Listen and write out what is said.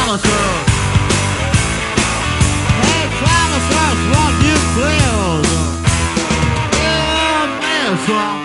us. Hey, tell us what you feel. Yeah, man,